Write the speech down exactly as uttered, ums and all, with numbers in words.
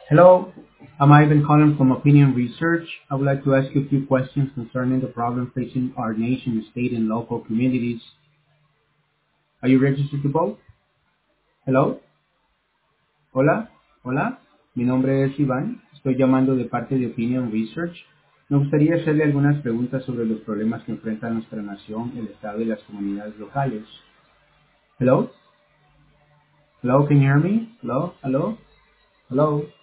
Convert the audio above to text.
Hello, I'm Ivan calling from Opinion Research. I would like to ask you a few questions concerning the problem facing our nation, state, and local communities. Are you registered to vote? Hello, hola, hola. Mi nombre es Iván. Estoy llamando de parte de Opinion Research. Me gustaría hacerle algunas preguntas sobre los problemas que enfrenta nuestra nación, el Estado y las comunidades locales. Hello, hello, can you hear me? Hello, hello, hello.